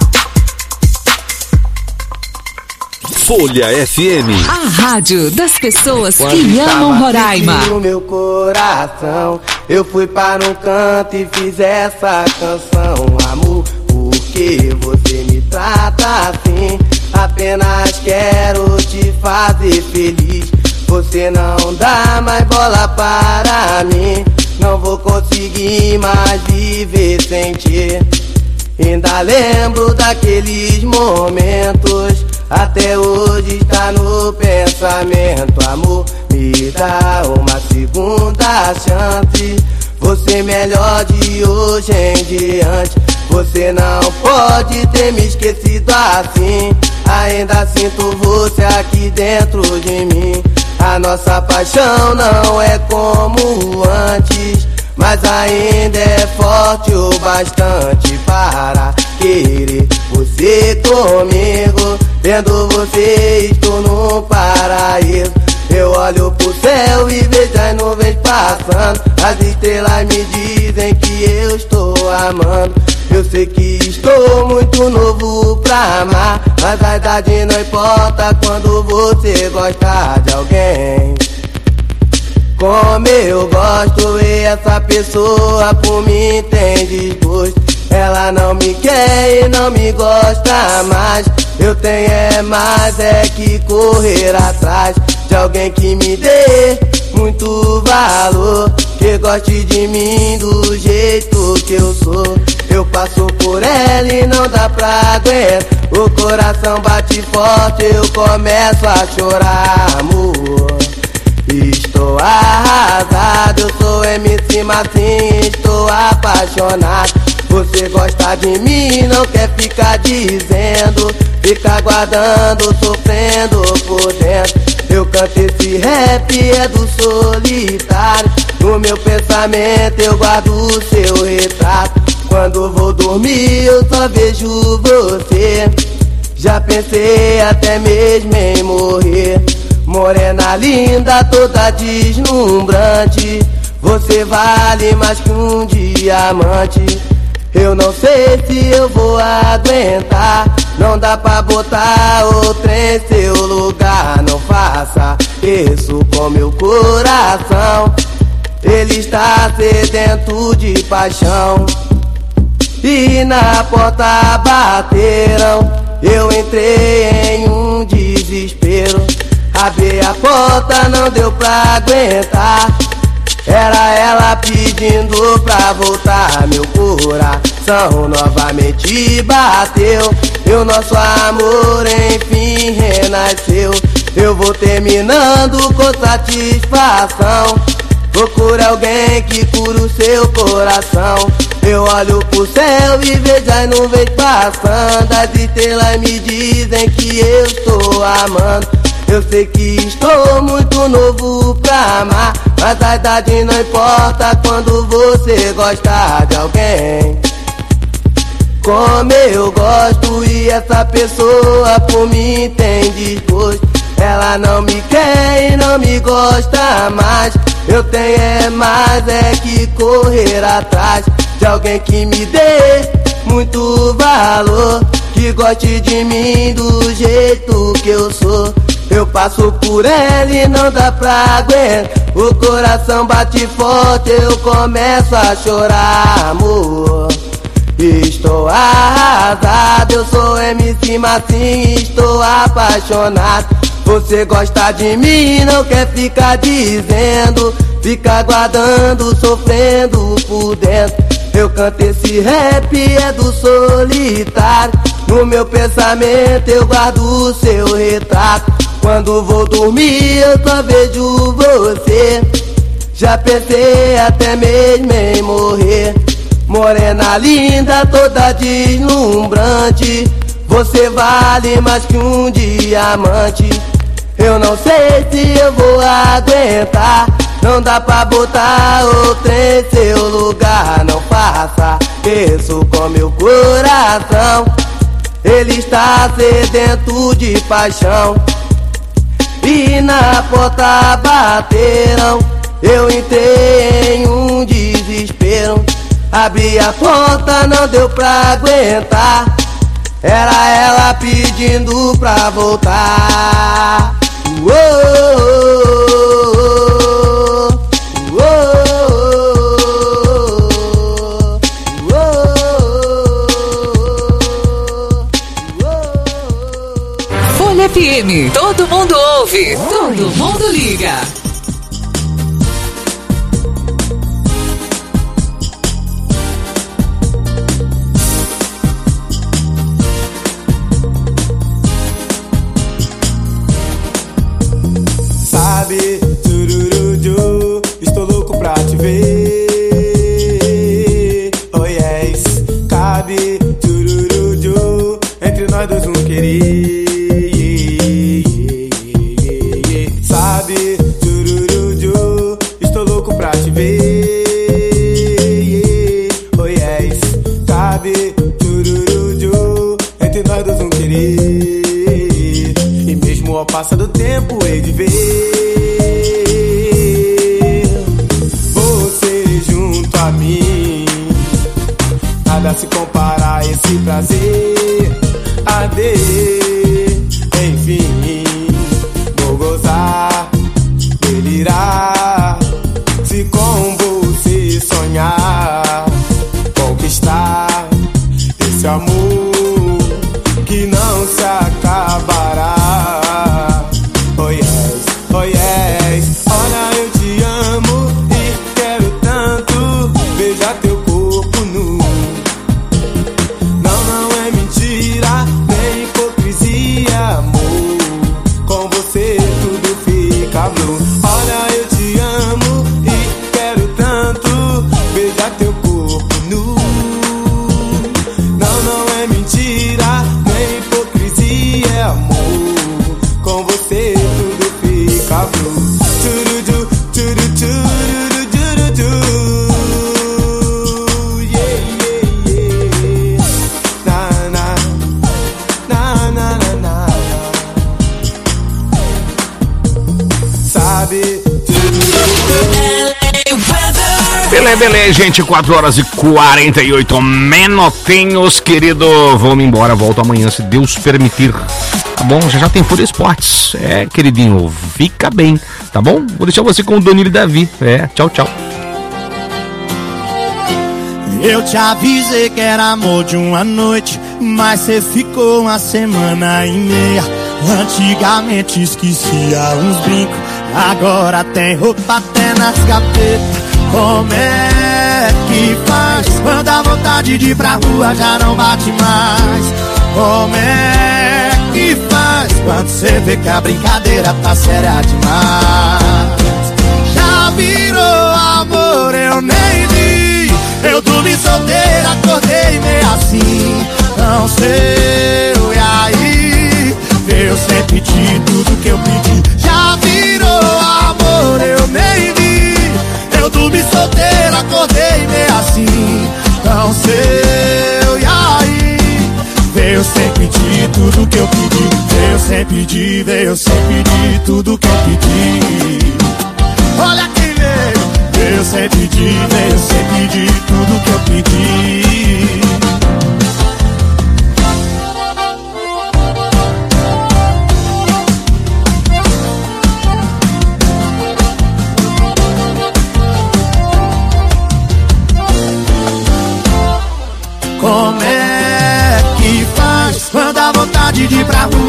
Folha FM. A rádio das pessoas que amam Roraima. No meu coração, eu fui para um canto e fiz essa canção. Amor, por que você me trata assim? Apenas quero te fazer feliz. Você não dá mais bola para mim. Não vou conseguir mais viver sem ti. Ainda lembro daqueles momentos, até hoje está no pensamento. Amor, me dá uma segunda chance. Você melhor de hoje em diante. Você não pode ter me esquecido assim. Ainda sinto você aqui dentro de mim. A nossa paixão não é como antes, mas ainda é forte o bastante para querer você comigo. Vendo você estou no paraíso. Eu olho pro céu e vejo as nuvens passando. As estrelas me dizem que eu estou amando. Eu sei que estou muito novo pra amar, mas a idade não importa quando você gosta de alguém como eu gosto. E essa pessoa por mim tem desgosto. Ela não me quer e não me gosta mais. Eu tenho mais que correr atrás de alguém que me dê muito valor, que goste de mim do jeito que eu sou. Eu passo por ela e não dá pra aguentar. O coração bate forte, eu começo a chorar, amor. Estou arrasado, eu sou MC Massinho, estou apaixonado. Você gosta de mim, não quer ficar dizendo, fica guardando, sofrendo por dentro. Eu canto esse rap, é do solitário. No meu pensamento eu guardo o seu retrato. Quando vou dormir eu só vejo você. Já pensei até mesmo em morrer. Morena linda, toda deslumbrante. Você vale mais que um diamante. Eu não sei se eu vou aguentar. Não dá pra botar outra em seu lugar. Não faça isso com meu coração. Ele está sedento de paixão. E na porta bateram. Eu entrei em um desespero. Abri a porta, não deu pra aguentar. Era ela pedindo pra voltar. Meu coração novamente bateu. E o nosso amor enfim renasceu. Eu vou terminando com satisfação. Procura alguém que cura o seu coração. Eu olho pro céu e vejo as nuvens passando. As estrelas me dizem que eu estou amando. Eu sei que estou muito novo pra amar, mas a idade não importa quando você gosta de alguém como eu gosto. E essa pessoa por mim tem desgosto. Ela não me quer e não me gosta mais. Eu tenho mais que correr atrás de alguém que me dê muito valor, que goste de mim do jeito que eu sou. Eu passo por ela e não dá pra aguentar. O coração bate forte, eu começo a chorar, amor. Estou arrasado, eu sou MC Massinho, estou apaixonado. Você gosta de mim, não quer ficar dizendo, fica guardando, sofrendo por dentro. Eu canto esse rap, é do solitário. No meu pensamento eu guardo o seu retrato. Quando vou dormir eu só vejo você. Já pensei até mesmo em morrer. Morena linda, toda deslumbrante. Você vale mais que um diamante. Eu não sei se eu vou aguentar. Não dá pra botar outra em seu lugar. Não faça isso com meu coração. Ele está sedento de paixão. E na porta bateram. Eu entrei em um desespero. Abri a porta, não deu pra aguentar. Era ela pedindo pra voltar. Folha FM, todo mundo ouve, todo mundo liga. Sabe, tururuju, estou louco pra te ver. Oh yes, cabe, tururuju, entre nós dois um querer. Sabe, tururuju, estou louco pra te ver. Oh yes, cabe, tururuju, entre nós dois um querer. E mesmo ao passar do tempo hei de ver você junto a mim. Nada se compara a esse prazer. Adeus, enfim, vou gozar, delirar. Se com você sonhar, conquistar esse amor que não se acabará. Oh yes, oh yes. Olha, eu te amo e quero tanto. Veja teu corpo nu. Não, não é mentira, nem hipocrisia, amor. Com você tudo fica blue. Olha, eu te amo e quero tanto. Veja teu corpo nu. Não, não é mentira, nem hipocrisia, amor. Com você tudo fica blue. Turuju, turu, turu, turu, turu. Yeah, yeah, yeah. Na, na, na, na, na, na. Sabe, Beleza, gente, 4 horas e 48 minutinhos, querido. Vamos embora, volto amanhã, se Deus permitir. Tá bom? Já tem Folha Esportes. É, queridinho, fica bem, tá bom? Vou deixar você com o Danilo e Davi. Tchau, tchau. Eu te avisei que era amor de uma noite, mas cê ficou uma semana e meia. Antigamente esquecia uns brincos, agora tem roupa até nas gavetas. Como é que faz quando a vontade de ir pra rua já não bate mais? Como é que faz quando cê vê que a brincadeira tá séria demais? Já virou amor, eu nem vi. Eu dormi solteiro, acordei meio assim. Não sei, e aí? Eu sempre pedi tudo que eu pedi. Já virou amor, eu nem vi. Eu dormi solteiro, acordei meio assim. Não sei, e aí? Veio sem pedir tudo que eu pedi. Veio sem pedir, veio sem pedir tudo que eu pedi. Olha quem veio. Veio sem pedir, veio sem pedir tudo que eu pedi.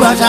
sua já